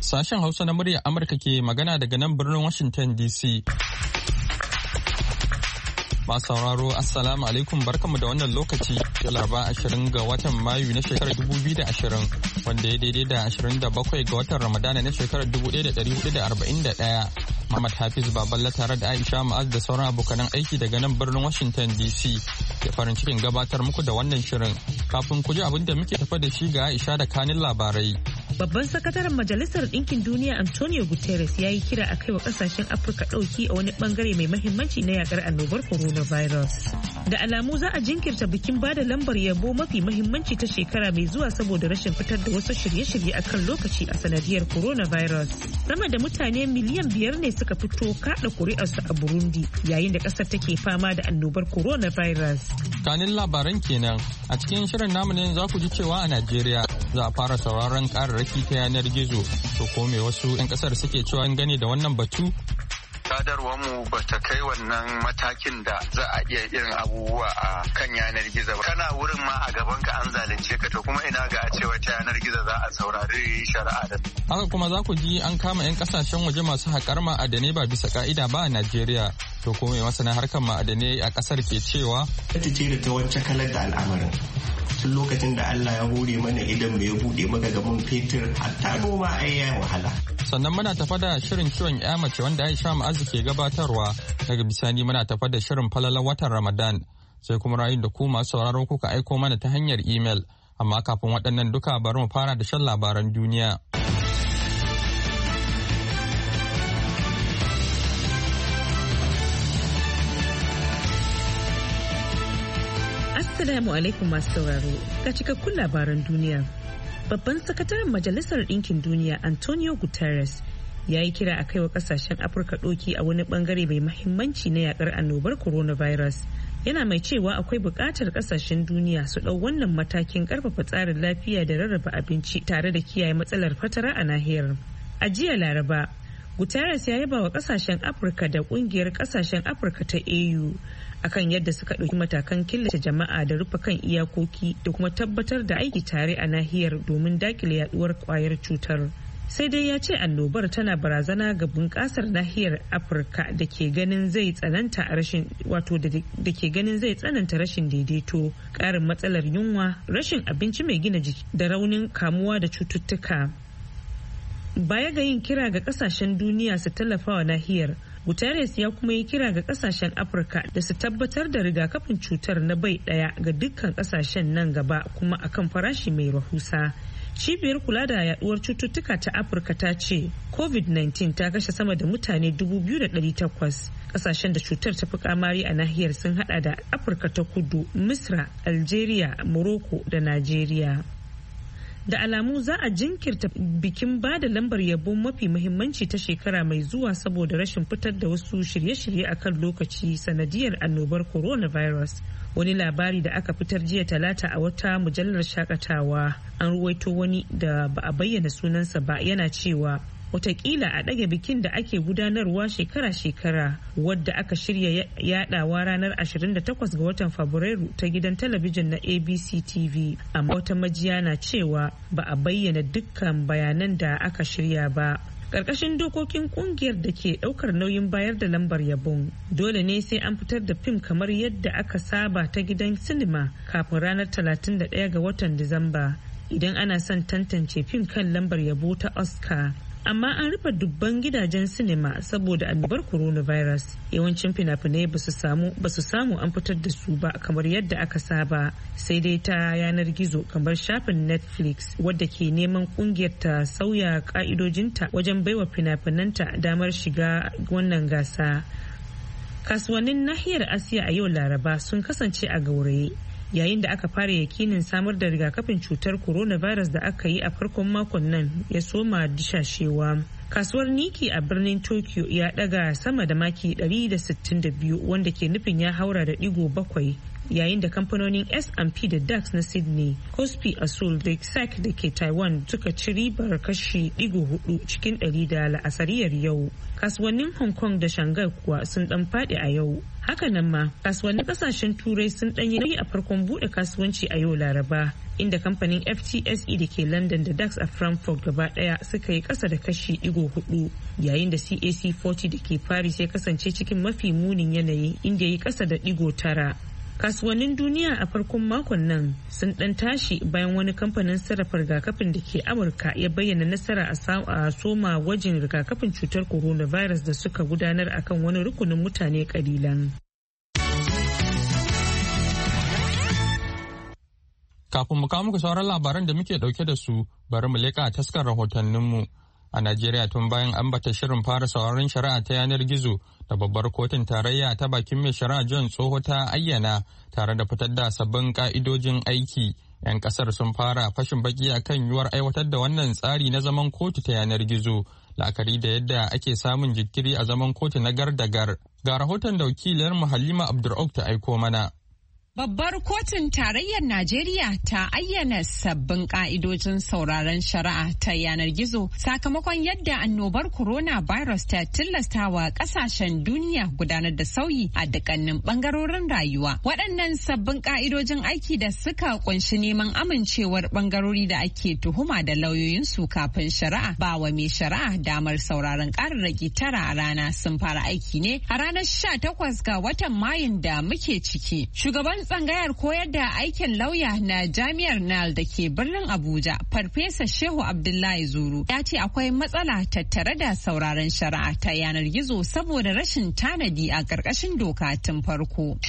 Sashen Hausa na muryar Amurka ke magana daga nan birnin Washington DC. Masu sauraro Assalamu alaikum barkanmu da wannan lokaci da Laraba 20 ga watan Mayu na shekarar 2020 wanda ya daidai da 27 ga watan Ramadana na shekarar 1441. Muhammad Hafiz Baballa tare da Aisha Ma'az da sauran abokanan aiki daga nan birnin Washington DC ke farin cikin gabatar muku da wannan shirin. Kafin ku ji abin da muke tafa da shi ga Aisha da kanin labarai. Babban sakataren Majalisar Ɗinkin Duniya Antonio Guterres ya yi kira a kai wa ƙasashen Afirka ɗauki a wani ɓangare mai mahimmanci na yakar annobar coronavirus. Da alamu za a jinkirta bikin bada lambar yabo mafi mahimmanci ta shekara mai zuwa saboda rashin fitar da wasu shirye-shirye a kan lokaci a sanadiyar coronavirus. Sama da mutane miliyan 5 ne suka fito kaɗa ƙuri'arsu a Burundi yayin da ƙasar take fama da annobar coronavirus. Kanin labaran kenan a cikin shirin namu ne za ku ji cewa a Najeriya za a fara sauraron ƙararraki ta yanar gizo to ko me wasu 'yan kasar suke cewa gane da wannan batu. Sadarwarmu ba ta kai wannan matakin da za a iya irin abubuwa a kan yanar gizo ba. Kana wurin ma a gaban ka an zalunce ka to kuma ina ga a cewa ta yanar gizo za a saurari shari'a da. Haka kuma za ku ji an kama 'yan kasashen waje masu haƙar ma'adanai ba bisa ka'ida ba a Najeriya. To ko me masana harkar ma'adanai a ƙasar ke cewa? Ta ce da ta wacce kalar da al'amarin. Tun lokacin da Allah ya hore mana idan mai buɗe maka gaban fetur hatta noma ai ya wahala. Sannan muna tafa da shirin ciwon ya mace wanda Aisha Ma'azu ke gabatarwa, daga bisani muna tafa da shirin falalar watan Ramadan sai kuma rayun da ku masu sauraro kuka aiko mana ta hanyar imel. Amma kafin waɗannan duka bari mu fara da shan labaran duniya. Assalamu alaikum masu sauraro ga cikakkun labaran duniya. Babban sakataren Majalisar Ɗinkin Duniya Antonio Guterres ya yi kira a kai wa kasashen Afirka ɗoki a wani bangare mai mahimmanci na yakar annobar coronavirus. Yana mai cewa akwai buƙatar kasashen duniya su ɗau wannan matakin ƙarfafa tsarin lafiya da rarraba abinci tare da kiyaye matsalar fatara a nahiyar. A jiya Laraba, Guterres ya yaba wa kasashen Afirka da ƙungiyar kasashen Afirka ta AU akan yadda suka ɗauki matakan killace jama'a da rufe kan iyakoki da kuma tabbatar da aiki tare a nahiyar domin dakile yaduwar kwayar cutar. Sai dai ya ce annobar tana barazana ga bunƙasar nahiyar Afirka da ke ganin zai tsananta rashin daidaito, ƙarin matsalar yunwa, rashin abinci mai gina jiki da raunin kamuwa da cututtuka. Baya ga yin kira ga kasashen duniya su tallafa wa nahiyar, Guterres ya kuma yi kira ga kasashen Afirka da su tabbatar da rigakafin cutar na bai daya ga dukkan kasashen nan gaba kuma akan farashi mai rahusa. Cibiyar kula da yaduwar cututtuka ta Afirka ta ce COVID-19 ta kashe sama da mutane 2,800. Kasashen da cutar ta fi kamari a nahiyar sun hada da Afirka ta Kudu, Misra, Algeria, Morocco da Najeriya. Da alamu za a jinkirta bikin bada lambar yabo mafi muhimmanci ta shekara mai zuwa saboda rashin fitar da wasu shirye-shirye a kan lokaci sanadiyar annobar coronavirus. Wani labari da aka fitar jiya Talata a wata mujallar shakatawa, an ruwaito wani da ba a bayyana sunansa ba yana cewa watakila a ɗage bikin da ake gudanarwa shekara-shekara wadda aka shirya yadawa ranar 28 ga watan Fabrairu ta gidan talabijin na ABC TV, amma wata majiya na cewa ba a bayyana dukkan bayanan da aka shirya ba. Ƙarƙashin dokokin ƙungiyar da ke ɗaukar nauyin bayar da lambar yabon, dole ne sai an fitar da fim kamar yadda aka saba ta gidan sinima kafin ranar 31 ga watan Disamba idan ana son tantance fim kan lambar yabo ta Oscar. Amma an rufe dubban gidajen sinima saboda annobar coronavirus. Yawancin fina-finai ba su samu an fitar da su ba kamar yadda aka saba, sai dai ta yanar gizo kamar shafin Netflix wadda ke neman kungiyar ta sauya ka'idojinta wajen baiwa fina-finanta damar shiga wannan gasa. Kasuwannin nahiyar Asiya a yau Laraba sun kasance a gauraye yayin da aka fara yakinin samar da rigakafin cutar coronavirus da aka yi a farkon makon nan ya soma dishashewa. Kasuwar Nikkei a birnin Tokyo ya daga sama da maki 162 wanda ke nufin ya haura da -7, yayin da kamfanonin S&P da DAX na Sydney, Kospi a Seoul da SAC da ke Taiwan suka ci ribar kashi 4 cikin 100 da la'asariyar yau. Kasuwannin Hong Kong da Shanghai kuwa sun dan faɗi a yau. Hakanan ma kasuwannin kasashen turai sun ɗanyi nauyi a farkon buɗe kasuwanci a yau Laraba, inda kamfanin FTSE da ke London da DAX a Frankfurt gaba daya suka yi kasa da kashi 4, yayin da CAC 40 da ke Paris ya kasance cikin mafi munin yanayi inda ya yi kasa da 9. Kasuwannin duniya a farkon makon nan sun dan tashi bayan wani kamfanin sarrafa rigakafin da ke Amurka ya bayyana nasara a soma gwajin rigakafin cutar coronavirus da suka gudanar akan wani rukunin mutane kalilan. Kafin mu kawo muku sauran labaran da muke dauke da su, bari mu leƙa taskar rahotanninmu. A Najeriya tun bayan ambata shirin fara sauraron shari'a ta yanar gizo da babbar kotun tarayya ta bakin mai shari'a John Tsoho ta ayyana tare da fitar da sabbin ka'idojin aiki. 'Yan kasar sun fara fashin baki akan yiwuwar aiwatar da wannan tsari na zaman kotu ta yanar gizo, la'akari da yadda ake samun jinkiri a zaman kotu na gar-da-gar. Ga rahoton da wakiliyar Halima Abdur'auk ta aiko mana. Babbar kotun tarayyar Najeriya ta ayyana sabbin ka'idojin sauraron shari'a ta yanar gizo sakamakon yadda annobar coronavirus ta tilastawa kasashen duniya gudanar da sauyi a dukkanin bangarorin rayuwa. Waɗannan sabbin ka'idojin aiki da suka kunshi neman amincewar bangarori da ake tuhuma da lauyoyinsu kafin shari'a, ba wa mai shari'a damar sauraron ƙararraki 9 a rana sun fara aiki ne a ranar 18 ga watan Mayun da muke ciki. Shugaban tsangayar koyar da aikin lauya na jami'ar NAL da ke birnin Abuja, Farfesa Shehu Abdullahi Zuru, ya ce akwai matsala tattare da sauraron shari'a ta yanar gizo saboda rashin tanadi a ƙarƙashin doka tun farko.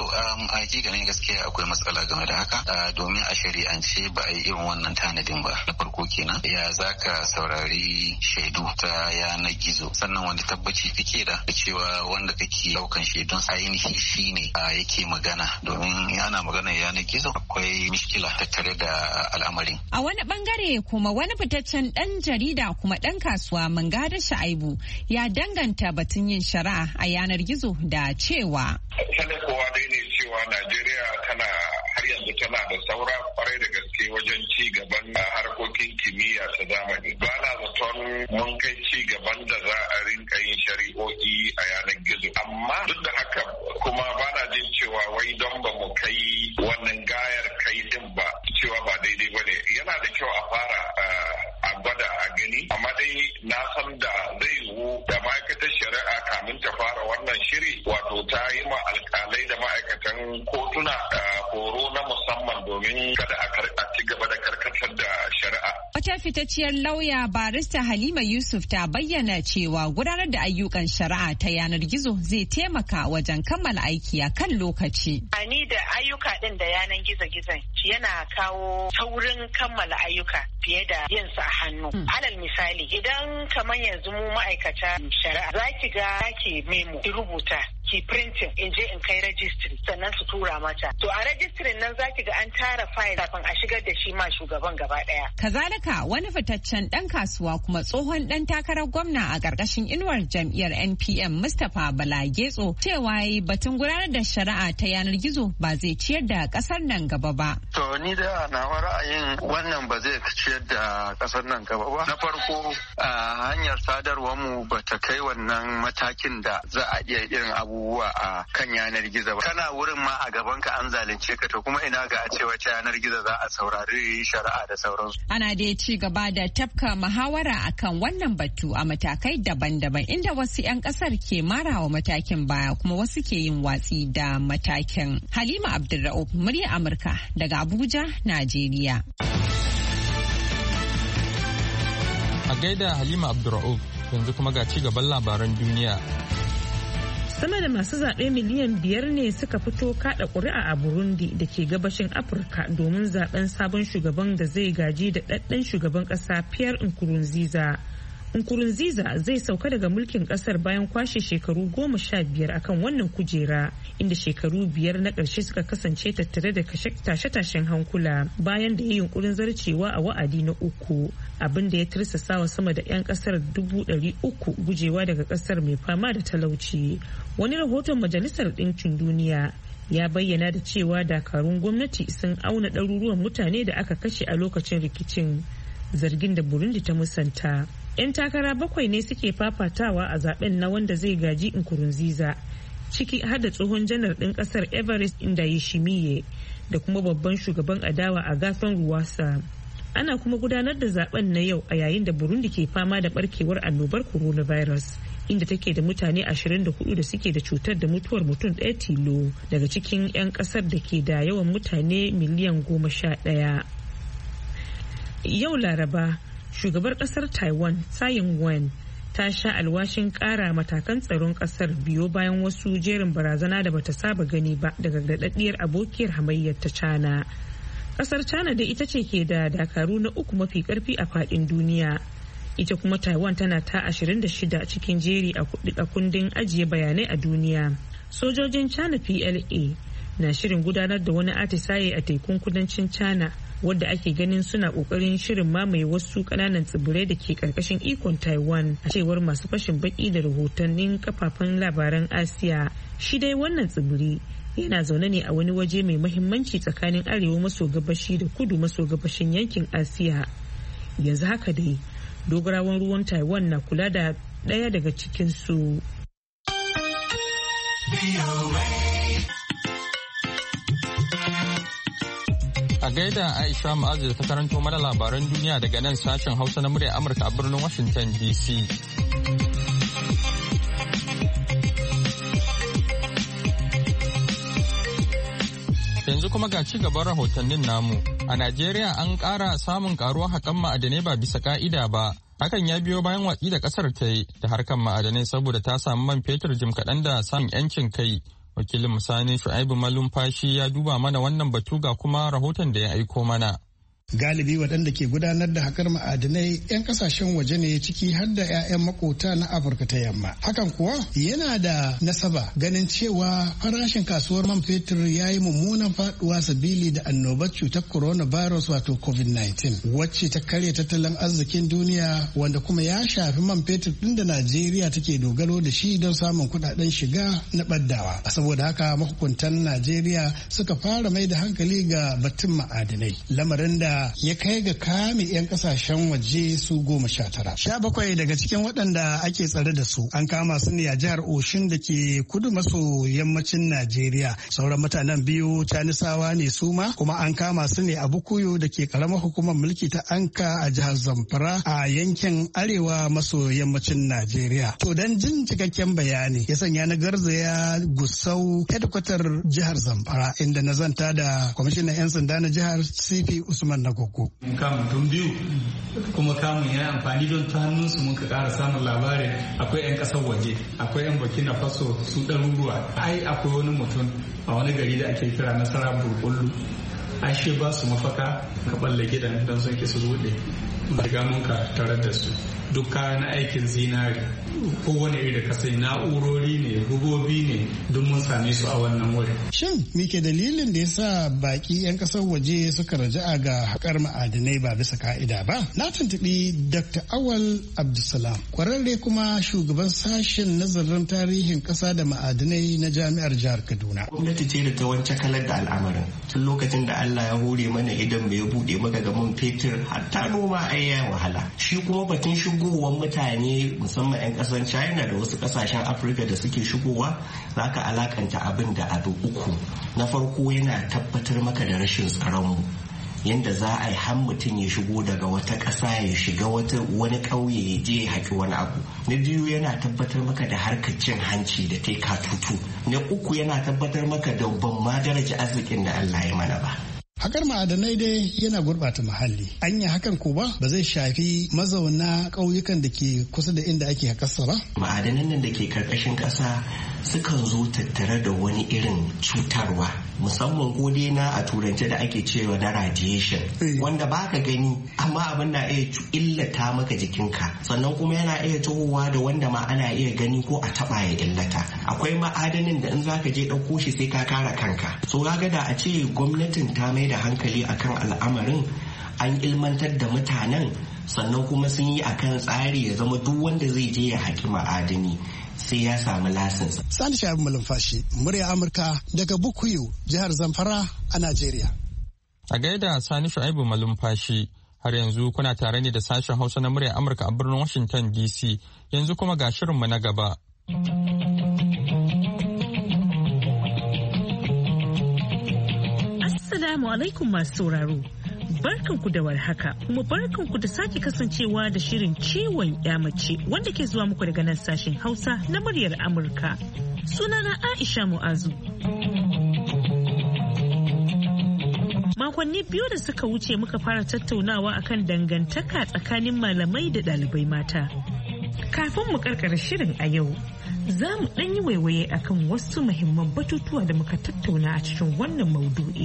A hakikanin gaskiya akwai matsala game da haka, domin a shari'ance ba a yi irin wannan tanadin ba. Na farko kenan, ya zaka saurari shaidu ta yanar gizo, sannan wanda tabbaci kake da cewa wanda kake daukan shaidun ainihi shine yake magana, domin ana magana yanar gizo akwai mishkila tattare da al'amarin. A wani bangare kuma wani fitaccen dan jarida kuma dan kasuwa Mangada Shaibu ya danganta batun yin shari'a a yanar gizo da cewa. Sanin kowa dai ne cewa Najeriya har yanzu tana da saura kwarai da gaske wajen ci gaban harkokin kimiyya ta zamani. Ba na zaton mun kai ci gaban da za a rinka yin shari'o'i a yanar gizo. Amma duk da haka kuma ba na jin cewa wai don ba mu kai wannan gayar kai din ba cewa ba daidai ba ne. Yana da kyau a fara a gwada a gani, amma dai na san da zai yiwu da ma'aikatar shari'a kamin ta fara wannan shiri, wato ta yi ma alkalai da ma'aikatan kotuna horo na musamman domin kada a ci gaba da karkatar da shari'a. Wata fitacciyar lauya barista Halima Yusuf ta bayyana cewa gudanar da ayyukan shari'a ta yanar gizo zai taimaka wajen kammala aiki a kan lokaci. Ani da ayyuka din da yanar gizo-gizon yana kawo saurin kammala ayyuka fiye da yin sa a hannu. Alal misali, idan kamar yanzu mu ma'aikata shari'a za ki ga ki memo ki rubuta ki printing in je in kai registry sannan su tura mata. To a registry nan za ki ga an tara file kafin a shigar da shi ma shugaban gaba daya. Kazalika wani fitaccen dan kasuwa kuma tsohon dan takarar gwamna a ƙarƙashin inuwar jam'iyyar NPM Mustapha Bala Getso cewa batun gudanar da shari'a ta yanar gizo ba zai ciyar da ƙasar nan gaba ba. To ni da nawa ra'ayin wannan ba zai ciyar da ƙasar nan gaba ba. Na farko hanyar sadarwar mu ba ta kai wannan matakin da za a iya irin abubuwa a kan yanar gizo ba. Kana wurin ma a gaban ka an zalunce ka, to kuma ina ga a ce wata yanar gizo za a saurari shari'a da sauransu. Ana dai ci gaba da tafka muhawara akan wannan batu a matakai daban-daban, inda wasu 'yan kasar ke marawa matakin baya kuma wasu ke yin watsi da matakin. Halima Abdulra'uf, murya Amurka daga Abuja, Najeriya. A gaida Halima Abdulra'uf, yanzu kuma ga ci gaban labaran duniya. Sama da masu zaɓe miliyan 5 ne suka fito kaɗa ƙuri'a a Burundi da ke gabashin Afirka domin zaɓen sabon shugaban da zai gaji da ɗaɗɗan shugaban ƙasa Pierre Nkurunziza. Nkurunziza zai sauka daga mulkin ƙasar bayan kwashe shekaru 15 akan wannan kujera, inda shekaru 5 na ƙarshe suka kasance tattare da tashe-tashen hankula bayan da ya yi yunkurin zarcewa a wa'adi na 3, abin da ya tirsasawa sama da 'yan ƙasar 300,000 gujewa daga ƙasar mai fama da talauci. Wani rahoton Majalisar Ɗinkin Duniya ya bayyana da cewa dakarun gwamnati sun auna ɗaruruwan mutane da aka kashe a lokacin rikicin, zargin da Burundi ta musanta. 'Yan takara 7 ne suke fafatawa a zaben na wanda zai gaji Nkurunziza, ciki har da tsohon janar ɗin ƙasar Evariste Ndayishimiye da kuma babban shugaban adawa a Agathon Rwasa. Ana kuma gudanar da zaben na yau a yayin da Burundi ke fama da barkewar annobar coronavirus, inda take da mutane 24 da suke da cutar da mutuwar mutum ɗaya tilo daga cikin 'yan ƙasar da ke da yawan mutane miliyan 11. Yau Laraba, shugabar ƙasar Taiwan Tsai Ing-wen ta sha alwashin ƙara matakan tsaron ƙasar biyo bayan wasu jerin barazana da bata saba gani ba daga daɗaɗɗiyar abokiyar hamayyar ta China. Kasar China dai ita ce ke da dakaru na uku mafi karfi a fadin duniya. Ita kuma Taiwan tana ta 26 cikin jeri a kundin ajiye bayanai a duniya. Sojojin China PLA na shirin gudanar da wani atisaye a tekun kudancin China wadda ake ganin suna kokarin shirin mamaye wasu kananan tsibirai da ke karkashin ikon Taiwan, a cewar masu fashin baki da rahotannin kafafen labaran Asiya. Shi dai wannan tsibiri yana zaune ne a wani waje mai mahimmanci tsakanin arewa maso gabashi da kudu maso gabashin yankin Asiya. Yanzu haka dai dogarawan ruwan Taiwan na kula da ɗaya daga cikin su. A gaida Aisha Ma'azu da ta karanto mana labaran duniya daga nan sashen Hausa na murya Amurka a birnin Washington DC. Yanzu kuma ga ci gaban rahotannin namu. A Najeriya an ƙara samun ƙaruwar haƙan ma'adanai ba bisa ƙa'ida ba. Hakan ya biyo bayan watsi da ƙasar ta yi da harkar ma'adanai saboda ta samu man fetur jim kaɗan da samun 'yancin kai. Wakilin Musani Shu'aibu Malumfashi ya duba mana wannan batu ga kuma rahoton da ya aiko mana. Galibi waɗanda ke gudanar da haƙar ma'adinai 'yan ƙasashen waje ne, ciki har da 'ya'yan makota na Afirka ta yamma. Hakan kuwa yana da nasaba ganin cewa farashin kasuwar man fetur ya yi mummunan faɗuwa sabili da annobar cutar coronavirus wato COVID-19 wacce ta karya tattalin arzikin duniya, wanda kuma ya shafi man fetur ɗin da Najeriya take dogaro da shi don samun kuɗaɗen shiga na ɓaddawa. Saboda haka mahukuntan Najeriya suka fara mai da hankali ga batun ma'adinai, lamarin da ya kai ga kame 'yan kasashen waje su 19. 17 daga cikin waɗanda ake tsare da su an kama su ne a jihar Oshun da ke kudu maso yammacin Najeriya. Sauran mutanen biyu Canisawa ne su ma, kuma an kama su ne a Bukuyo da ke karamar hukumar mulki ta Anka a jihar Zamfara a yankin arewa maso yammacin Najeriya. To don jin cikakken bayani ya sanya na garzaya Gusau hedkwatar jihar Zamfara, inda na zanta da kwamishinan 'yan sanda na jihar CP Usman na Gogo. Mun kama mutum biyu, kuma kamun ya amfani don ta hannunsu muka ƙara samun labarin akwai 'yan ƙasar waje, akwai 'yan Burkina Faso su ɗaruruwa. Ai akwai wani mutum a wani gari da ake kira Nasara Burkullu. Ai shi ba su mafaka ka balle gidan don sun ki su buɗe. Daga mun ka tare da su. Duk kayan aikin zinari kowane iri da kasai, na'urori ne, robobi ne, duk mun same su a wannan wuri. Shin me ke dalilin da yasa baki 'yan kasar waje suka raja'a ga haƙar ma'adinai ba bisa ka'ida ba? Na tuntuɓi Dr. Awal Abdulsalam, kwararre kuma shugaban sashen nazarin tarihin ƙasa da ma'adinai na Jami'ar Jihar Kaduna. Gwamnati ce da ta wance kalar da al'amarin. Tun lokacin da Allah ya hore mana idan bai buɗe maka ga man fetur, hatta noma ai ya wahala. Shi kuma batun shigowar mutane musamman 'yan kasar China da wasu kasashen Afirka da suke shigowa, za ka alakanta abin da abu uku. Na farko yana tabbatar maka da rashin tsaronmu, yadda za a yi har mutum ya shigo daga wata ƙasa ya shiga wani ƙauye ya je ya haƙi wani abu. Na biyu yana tabbatar maka da harkar cin hanci da ta yi katutu. Na uku yana tabbatar maka da ban ma daraja arzikin da Allah ya mana ba. Hakar ma'adanai dai yana gurɓata muhalli. Anya hakan ko ba zai shafi mazauna ƙauyukan da ke kusa da inda ake hakarsa ba? Ma'adanan nan da ke karkashin ƙasa sukan zo tattare da wani irin cutarwa, musamman gode na a turance da ake cewa na radiation, wanda baka gani amma abin na iya illata maka jikinka, sannan kuma yana iya tahowa da wanda ma ana iya gani ko a taba ya illata. Akwai ma'adanin da in zaka je ɗauko shi sai ka kare kanka. So kaga da a ce gwamnatin ta mai da hankali akan al'amarin, an ilmantar da mutanen, sannan kuma sun yi akan tsari ya zama duk wanda zai je ya haƙi ma'adani sai ya samu lasinsa. Sani Shabi Malumfashi, murya Amurka daga Bukuyu, jihar Zamfara a Najeriya. A gaida Sani Shu'aibu Malumfashi, har yanzu kuna tare ne da sashen Hausa na murya Amurka a birnin Washington DC. Yanzu kuma ga shirinmu na gaba. Assalamu alaikum masu sauraro. Barkanku da warhaka kuma barkanku da sake kasancewa da shirin ciwon mace wanda ke zuwa muku daga nan sashen Hausa na muryar Amurka. Sunana Aisha Mu'azu. Makonni biyu da suka wuce muka fara tattaunawa akan dangantaka tsakanin malamai da ɗalibai mata. Kafin mu karkara shirin a yau, za mu ɗan yi waiwaye akan wasu muhimman batutuwa da muka tattauna a cikin wannan maudu'i.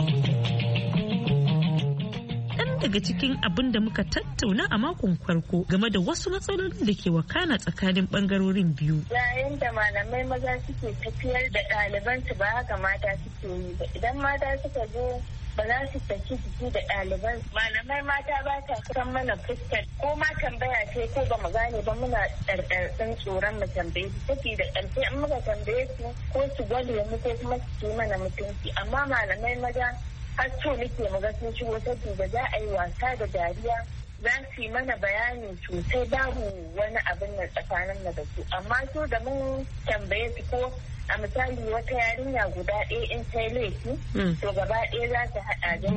Ɗan daga cikin abin da muka tattauna a makon farko game da wasu matsalolin da ke wakana tsakanin ɓangarorin biyu. Yayin da malamai maza suke tafiyar da ɗalibansu ba haka mata suke yi ba. Idan mata suka zo ba za su saki jiki da ɗaliban. Malamai mata ba ta san mana fuskar ko ma tambaya ce ko ba mu gane ba muna ɗarɗarɗin tsoron mu tambaye su. Take da ƙarfi in muka tambaye su ko su gwale mu ko kuma su ci mana mutunci. Amma malamai maza har so muke mu ga sun shigo saboda za a yi wasa da dariya. Za su yi mana bayani sosai babu wani abin na tsakanin mu da su. Amma so da mun tambaye su ko a misali wata yarinya guda ɗaya in ta yi laifi to gaba ɗaya za ta haɗa da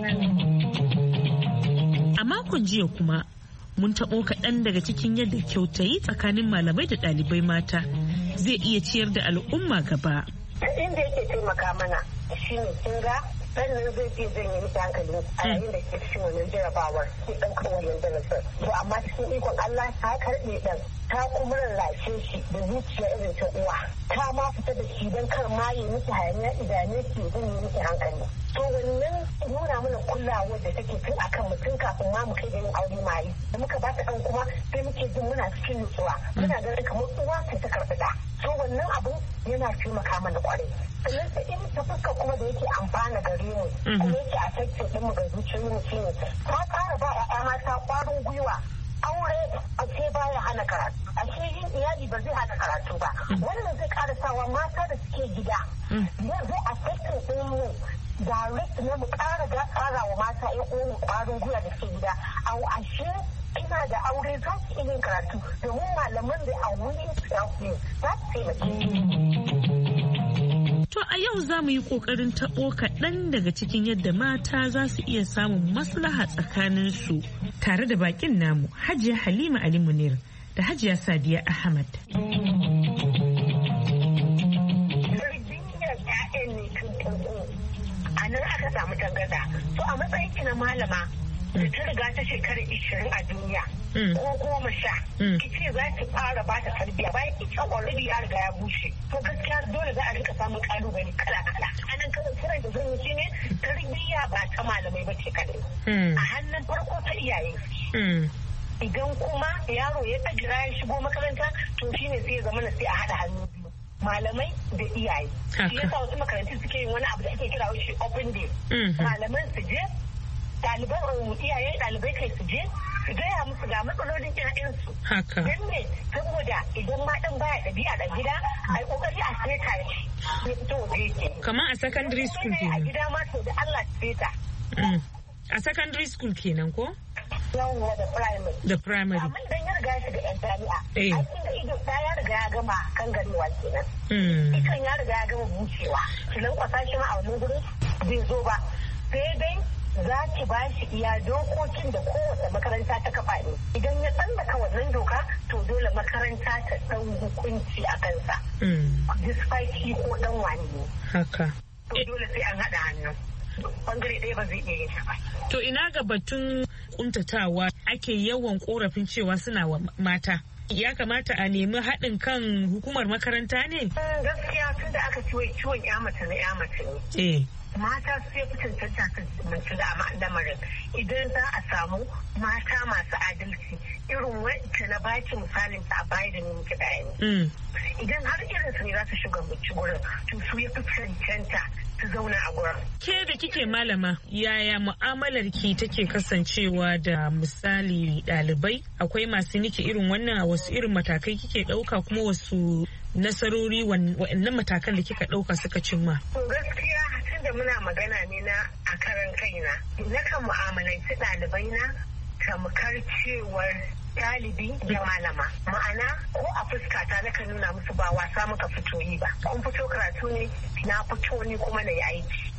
A makon jiya kuma mun taɓo kaɗan daga cikin yadda kyautayi tsakanin malamai da ɗalibai mata zai iya ciyar da al'umma gaba. Inda yake taimaka mana shi ne kin ga sannan zai ce zan yi miki hankali a yayin da ke cikin wannan jarabawar ke ɗan kan wannan darasin. To amma cikin ikon Allah ta karɓe ɗan ta kuma rarrashe shi da zuciya irin ta uwa. Ta ma fita da shi don kar ma yi miki hayaniya idane ki zan yi miki hankali. To wannan nuna mana kulawar da take tun akan mutum kafin ma mu kai da yin aure ma yi. Da muka ba ta ɗan kuma sai muke jin muna cikin nutsuwa. Muna ganin kamar uwa sai ta karɓi ɗa. To wannan abu yana taimaka mana ƙwarai. Sannan sai in ta fuska kuma da yake amfana gare mu. Kuma yake a tattalin ɗinmu ga zuciyoyin shi ne. Ta ƙara ba 'ya'ya mata ƙwarin gwiwa. Aure a ce baya hana karatu, a ce yin iyali ba zai hana karatu ba. Wannan zai ƙara sawa mata da suke gida zai a tattalin ɗinmu direct na mu ƙara wa mata ƴan uwan ƙwarin gwiwa da suke gida. Ashe ina da aure za su iya yin karatu domin malaman da a wurin su za su taimake. To a yau za mu yi ƙoƙarin taɓo kaɗan daga cikin yadda mata za su iya samun maslaha tsakaninsu tare da baƙin namu Hajiya Halima Ali Munir da Hajiya Sadiya Ahmad. A nan aka samu tangarda. To a matsayin ki na malama da ta riga ta shekara 20 a duniya ko 10 ki ce za ki fara ba ta tarbiyya bayan ita already ya riga ya bushe to gaskiya dole za a rika samun kalubale kala-kala anan kan kiran da zan yi ne tarbiyya ba ta malamai ba ce kadai a hannun farko ta iyaye idan kuma yaro ya tsagira ya shigo makaranta to shine sai ya zama na sai a haɗa hannu biyu malamai da iyaye shi yasa wasu makarantu suke yin wani abu da ake kira shi open day malaman su je ɗaliban iyaye ɗalibai kai su je su gaya musu ga matsalolin ƴaƴansu. Haka. Don me saboda idan ma ɗan baya ɗabi'a da gida a yi ƙoƙari a seta shi ya fito waje yake. Kamar a secondary school kenan. A gida ma to da Allah seta. A secondary school kenan ko? Yawwa da primary. Da primary. Amma idan ya riga shiga ƴan jami'a. Aikin da ido ɗaya ya riga ya gama kan garewa kenan. Ikan ya riga ya gama bucewa. Kilan kwasa shi ma a wannan gurin bai zo ba. Sai dai za ki ba shi iya dokokin da kowace makaranta ta kafa ne idan ya tsallaka wannan doka to dole makaranta ta ɗan hukunci a kansa despite shi ko ɗan wani ne haka to dole sai an haɗa hannu bangare ɗaya ba zai iya yin ba. To ina ga batun kuntatawa ake yawan korafin cewa suna wa mata ya kamata a nemi haɗin kan hukumar makaranta ne? Gaskiya tun da aka ciwon ya mace na ya mace ne. Mata su ya fi cancanta su manci da lamarin idan za a samu mata masu adalci irin wacce na baki misalin ta a baya da nemi kiɗa idan har irin su ne za su shugabanci gurin to su ya fi cancanta su zauna a gurin. Ke da kike malama yaya mu'amalar ki take kasancewa da misali ɗalibai akwai masu niki irin wannan a wasu irin matakai kike ɗauka kuma wasu nasarori wa'annan matakan da kika ɗauka suka cimma? Gaskiya da muna magana ne na a karan kaina na kan mu'amalanci ɗalibai na tamkar cewar ɗalibi da malama ma'ana ko a fuskata na kan nuna musu ba wasa muka fito yi ba kun fito karatu ne na fito ni kuma na yi aiki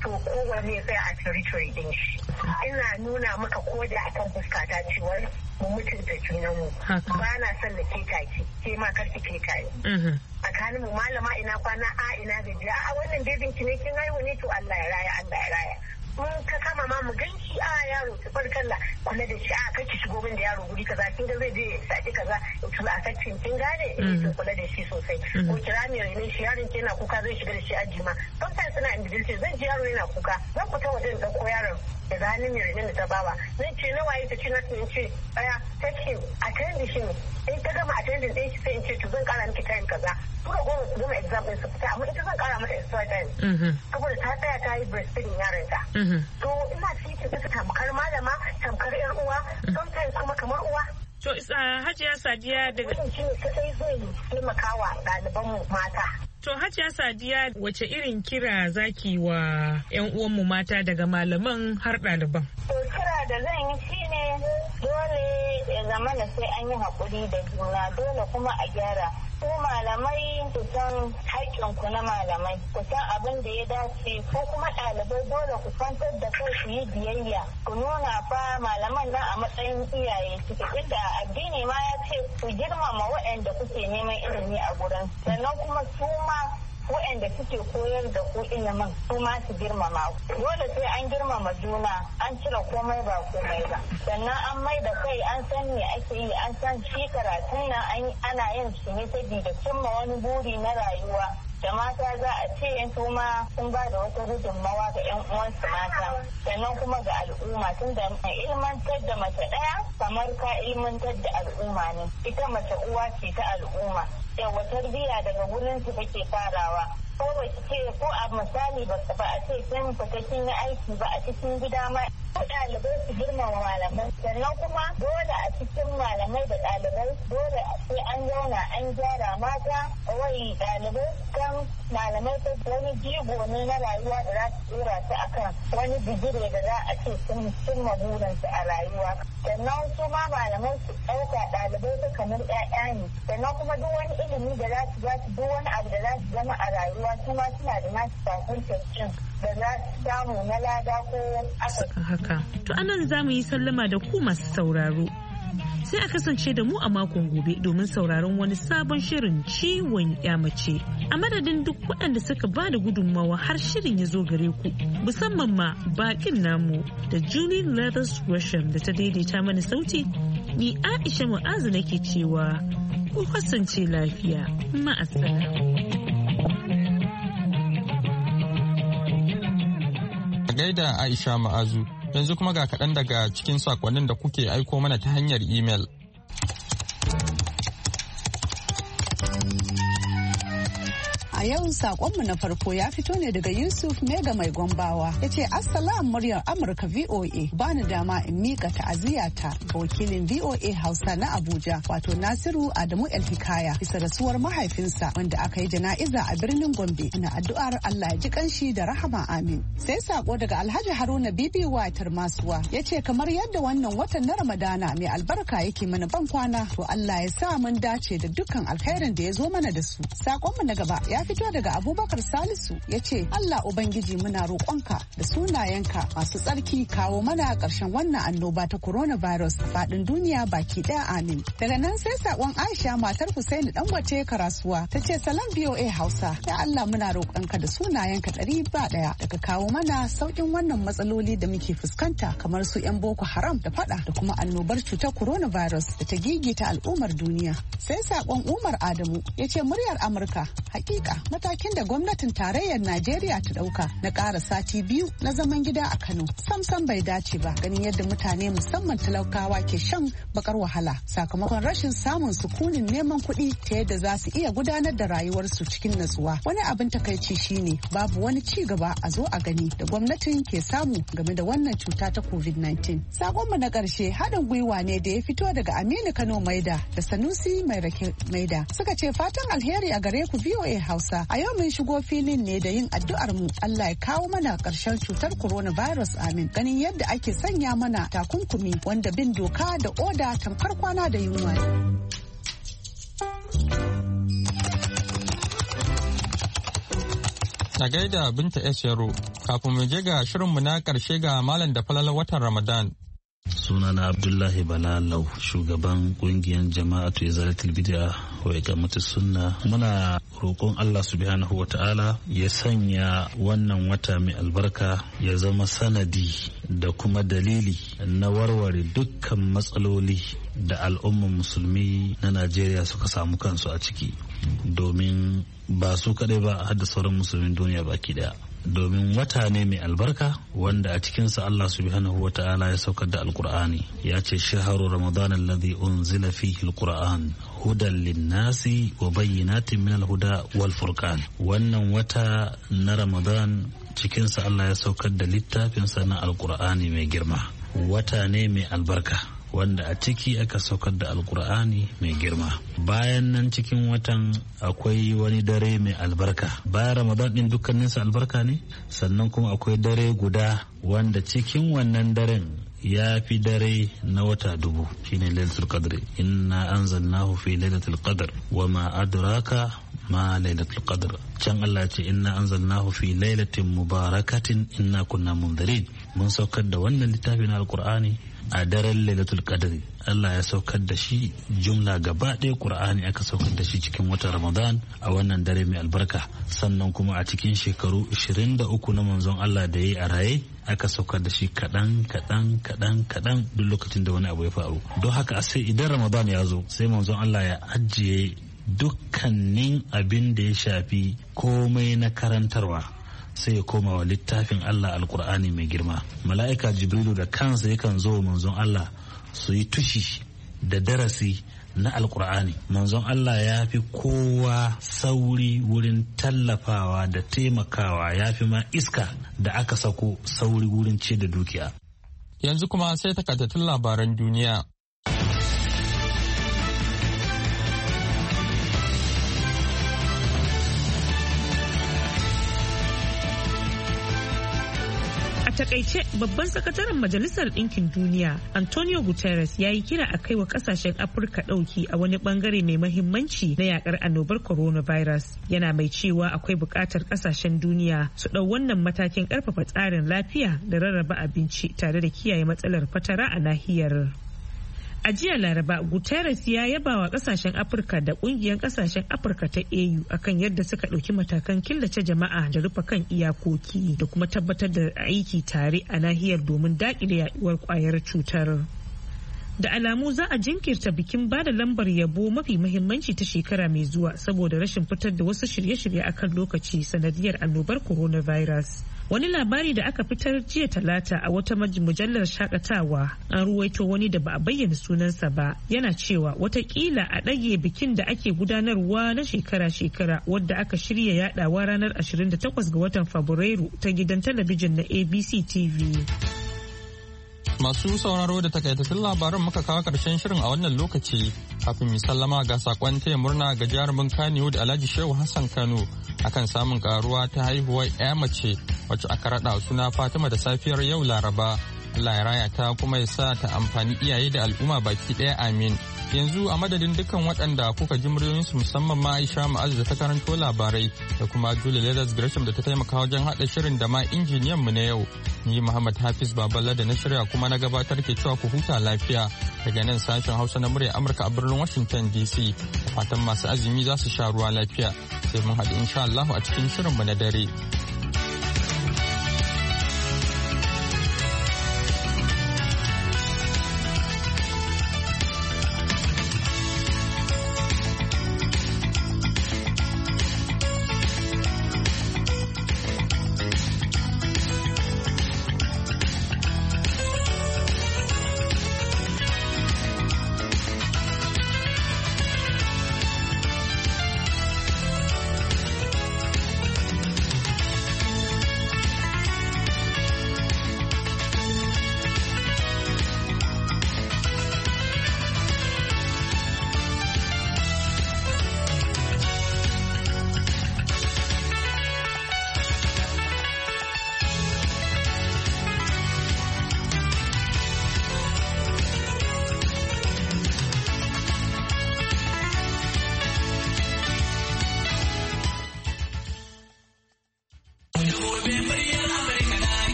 to kowane sai a territory din shi. Ina nuna maka koda akan fuskata cewar mu mutunta junanmu. Ba na son da ke taki, ke ma kar ki ke kai. Tsakanin mu malama ina kwana a ina gajiya a wannan bebin ki ne kin haihu ne to Allah ya raya Allah ya raya. Mun ka kama ma mu ganci a yaro ta barkalla kula da shi a kai ki shigo min da yaro guri kaza kin ga zai je saki kaza to a sakin kin gane to kula da shi sosai ko kira ne ne shi yaron ke yana kuka zai shiga da shi aji ma sometimes suna individual zan ji yaro yana kuka zan fita wajen da ko yaron da zanin mai da ta bawa zan ce na waye ta ce na ce aya take attend shi ne in ta gama attending din shi sai in ce to zan kara miki time kaza suka goma su gama exam din su fita amma ita zan kara mata extra time saboda ta tsaya ta yi breastfeeding yaron ta to ina cikin ta tamkar malama tamkar yar uwa sometimes kuma kamar uwa. To Hajiya Sadiya daga shi ne sai zai taimakawa ɗalibanmu mata. To Hajiya Sadiya wace irin kira zaki wa 'yan uwanmu mata daga malaman har ɗaliban? To kira da zan yi shine dole ya zama da sai an yi haƙuri da juna dole kuma a gyara. Ku malamai ku san haƙƙinku na malamai, ku san abin da ya dace ko kuma ɗalibai dole ku kwantar da kai ku yi biyayya. Ku nuna fa malaman nan a matsayin iyaye suke inda addini ma ya ce ku girmama waɗanda kuke neman ilimi a gurin. Sannan kuma su ma waɗanda suke koyar da ku ilimin su ma su girmama. Dole sai an girmama juna an cire komai ba komai ba. Sannan an mai da kai an san me ake yi an san shi karatun nan ana yin shi ne saboda cimma wani buri na rayuwa. Da mata za a ce su ma sun ba da wata gudunmawa ga 'yan uwansu mata sannan kuma ga al'umma tun da ilmantar da mace ɗaya kamar ka ilmantar da al'umma ne ita mace uwa ce ta al'umma yawa tarbiyya daga wurin su take farawa ko ba ce ko a misali ba a ce kin fita kin yi aiki ba a cikin gida ma ko ɗalibai su girmama malamai sannan kuma dole a cikin malamai da ɗalibai dole sai an zauna an gyara mata wai ɗalibai kan malamai ta wani jigo ne na rayuwa da za su tsira su akan wani bigire da za a ce sun cimma burinsu a rayuwa sannan su ma malamai su ɗauka ɗalibai su kamar ƴaƴa ne sannan kuma duk wani ilimi da za su duk wani abu da za su zama a rayuwa su ma suna da nasu fahimtar da za su samu na lada ko aka haka. To anan za mu yi sallama da ku masu sauraro. Sai a kasance da mu a makon gobe domin sauraron wani sabon shirin ciwon mace. A madadin duk waɗanda suka ba da gudunmawa har shirin ya zo gare ku, musamman ma bakin namu da Julie Leathers Gresham da ta daidaita mana sauti, ni Aisha Mu'azu nake cewa ku kasance lafiya. Ma'asala. Gaida Aisha Ma'azu. Yanzu kuma ga kaɗan daga cikin sakonnin da kuke aiko mana ta hanyar imel. A yau sakonmu na farko ya fito ne daga Yusuf Mega Mai Gombawa. Ya ce Assalamu muryar Amurka VOA bani dama in mika ta'aziyata ga wakilin VOA Hausa na Abuja wato Nasiru Adamu El Hikaya bisa rasuwar mahaifinsa wanda aka yi jana'iza a birnin Gombe. Ina addu'ar Allah ya ji kanshi da rahama amin. Sai sako daga Alhaji Haruna Bibi Watar Masuwa ya ce kamar yadda wannan watan na Ramadana mai albarka yake mana ban kwana to Allah ya sa mun dace da dukkan alkhairin da ya zo mana da su. Sakonmu na gaba ya fito daga Abubakar Salisu ya ce Allah Ubangiji muna roƙonka da sunayenka masu tsarki kawo mana ƙarshen wannan annoba ta coronavirus faɗin duniya baki ɗaya amin. Daga nan sai saƙon Aisha matar Husaini Dangote Karasuwa ta ce salam VOA Hausa ya Allah muna roƙonka da sunayenka 100 daga kawo mana sauƙin wannan matsaloli da muke fuskanta kamar su 'yan Boko Haram da faɗa da kuma annobar cutar coronavirus da ta gigita al'ummar duniya. Sai saƙon Umar Adamu ya ce muryar Amurka hakika matakin da gwamnatin tarayyar Najeriya ta dauka na ƙara sati 2 na zaman gida a Kano samsam bai dace ba ganin yadda mutane musamman talakawa ke shan bakar wahala sakamakon rashin samun sukunin neman kuɗi ta yadda za su iya gudanar da rayuwarsu cikin natsuwa. Wani abin takaici shine babu wani ci gaba a zo a gani da gwamnatin ke samu game da wannan cuta ta COVID-19. Sakonmu na ƙarshe haɗin gwiwa ne da ya fito daga Aminu Kano Maida da Sanusi Mai Rake Maida suka ce fatan alheri a gare ku VOA Hausa. A yau mun shigo filin ne da yin addu'ar mu Allah ya kawo mana ƙarshen cutar coronavirus amin. Ganin yadda ake sanya mana takunkumi wanda bin doka da oda tamkar kwana da yunwa. Na gaida Binta S. Yaro, kafin mu je ga shirinmu na ƙarshe ga Malam da falalar watan Ramadan. Sunana Abdullahi Balalau, shugaban kungiyar Jama'atu Izalatul Bid'a wa Iqamatus Sunna. Muna roƙon Allah subhanahu wa ta'ala ya sanya wannan wata mai albarka ya zama sanadi da kuma dalili na warware dukkan matsaloli da al'ummar musulmi na Najeriya suka samu kansu a ciki, domin ba su kaɗai ba har da sauran musulmin duniya baki daya. Domin wata ne mai albarka wanda a cikinsa Allah subhanahu wa ta'ala ya saukar da alkur'ani, ya ce shaharu ramadan alladhi unzila fihi alquran hudan linnasi wa bayyinatin min alhuda wal furqan. Wannan wata na Ramadan cikinsa Allah ya saukar da littafinsa na alkur'ani mai girma. Wata ne mai albarka wanda a ciki aka saukar da alkur'ani mai girma. Bayan nan cikin watan akwai wani dare mai albarka. Bayan Ramadan din dukkaninsa albarka ne, sannan kuma akwai dare guda wanda cikin wannan daren ya fi dare na wata 1000, shine lailatul qadr. Inna anzalnahu fi lailatul qadr wa ma adraka ma lailatul qadr. Can Allah ce inna anzalnahu fi lailatin mubarakatin inna kunna munzirin. Mun saukar da wannan littafi na alkur'ani a daren lailatul qadr. Allah ya saukar da shi jumla gaba ɗaya Qur'ani aka saukar da shi cikin watan Ramadan a wannan dare mai albarka. Sannan kuma a cikin shekaru 23 na manzon Allah da yayi a raye aka saukar da shi kaɗan duk lokacin da wani abu ya faru. Don haka sai idan Ramadan ya zo sai manzon Allah ya ajiye dukkanin abin da ya shafi komai na karantarwa, sai ya koma wa littafin Allah alkur'ani mai girma. Mala'ika Jibrilu da kansa yakan zo manzon Allah su yi tushi da darasi na alkur'ani. Manzon Allah ya fi kowa sauri wurin tallafawa da taimakawa, ya fi ma iska da aka sako sauri wurin ce da dukiya. Yanzu kuma sai takaitattun labaran duniya. A takaice, babban sakataren Majalisar Ɗinkin Duniya Antonio Guterres ya yi kira a kai wa kasashen Afirka ɗauki a wani bangare mai mahimmanci na yakar annobar coronavirus. Yana mai cewa akwai buƙatar kasashen duniya su ɗau wannan matakin ƙarfafa tsarin lafiya da rarraba abinci tare da kiyaye matsalar fatara a nahiyar. A jiya Laraba, Guterres ya yaba wa kasashen Afirka da kungiyar kasashen Afirka ta AU akan yadda suka ɗauki matakan killace jama'a da rufe kan iyakoki da kuma tabbatar da aiki tare a nahiyar domin daƙile yaduwar kwayar cutar. Da alamu za a jinkirta bikin bada lambar yabo mafi muhimmanci ta shekara mai zuwa saboda rashin fitar da wasu shirye-shirye akan lokaci sanadiyar annobar coronavirus. Wani labari da aka fitar jiya Talata a wata mujallar shakatawa, an ruwaito wani da ba a bayyana sunansa ba yana cewa watakila a ɗage bikin da ake gudanarwa na shekara-shekara wadda aka shirya yadawa ranar 28 ga watan Fabrairu ta gidan talabijin na ABC TV. Masu sauraro da takaitattun labaran muka kawo karshen shirin a wannan lokaci. Kafin mu sallama ga sakon taya murna ga jarumin Kannywood Alhaji Shehu Hassan Kano akan samun karuwa ta haihuwar ya mace wacce aka rada suna Fatima da safiyar yau Laraba. Allah ya raya ta kuma ya sa ta amfani iyaye da al'umma baki daya, amin. Yanzu a madadin dukkan waɗanda kuka ji muryoyinsu musamman ma Aisha Ma'azu da ta karanto labarai da kuma Julie Leathers Gresham da ta taimaka wajen haɗa shirin da ma injiniyan mu na yau. Ni Muhammad Hafiz Baballa da na shirya kuma na gabatar ke cewa ku huta lafiya daga nan sashen Hausa na murya Amurka a birnin Washington DC. Fatan masu azumi za su sha ruwa lafiya. Sai mun haɗu insha Allah a cikin shirin mu na dare.